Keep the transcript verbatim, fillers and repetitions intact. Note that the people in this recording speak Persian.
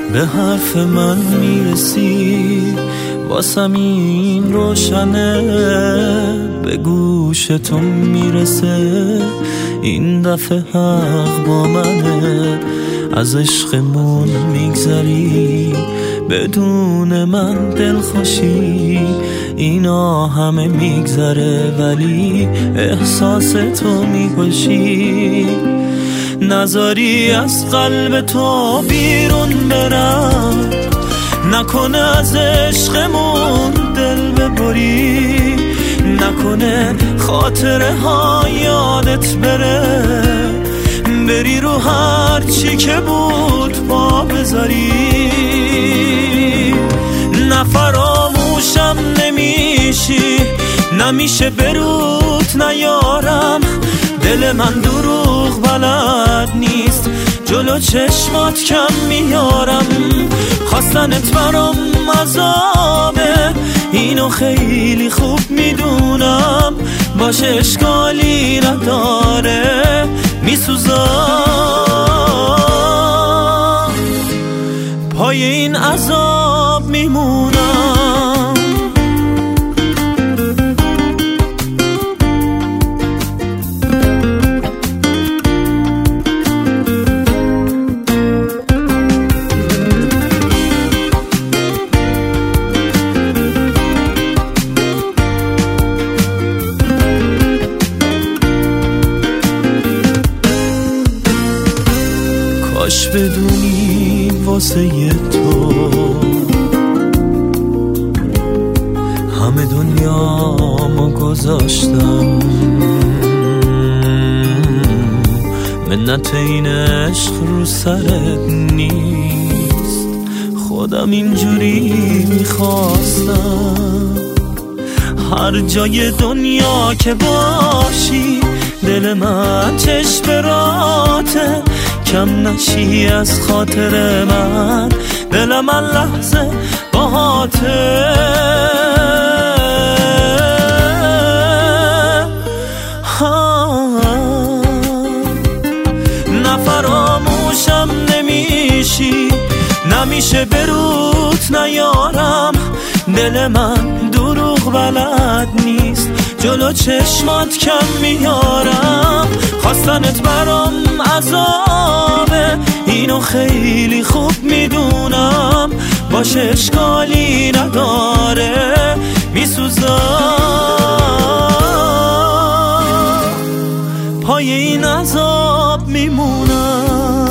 به حرف من میرسی، واسم این روشنه، به گوش تو میرسه، این دفعه حق با منه. از عشقمون میگذری بدون من دلخوشی، اینا همه میگذره ولی احساس تو میکشی. نذاری از قلب تو بیرون برم، نکنه از عشقمون دل ببری، نکنه خاطره ها یادت بره، بری رو هر چی که بود پا بذاری. نفراموشم نمیشی، نمیشه بروت نیارم، دل من دروغ بلد نیست، جلو چشمات کم میارم. خواستنت برام عذابه، اینو خیلی خوب میدونم، باشه اشکالی نداره، میسوزم، پای این عذاب میمونم. کاش بدونی واسه تو همه دنیامو گذاشتم، منت این عشق رو سرت نیست، خودم اینجوری میخواستم. هر جای دنیا که باشی دل من چشم براته، کم نشی از خاطر من، دل من لحظه باهاته. نفراموشم نمیشی، نمیشه بروت نیارم، دل من دروغ بلد نیست، جلو چشمات کم میارم. خواستنت برام عذابه، اینو خیلی خوب میدونم، باشه اشکالی نداره، میسوزم، پای این عذاب میمونم.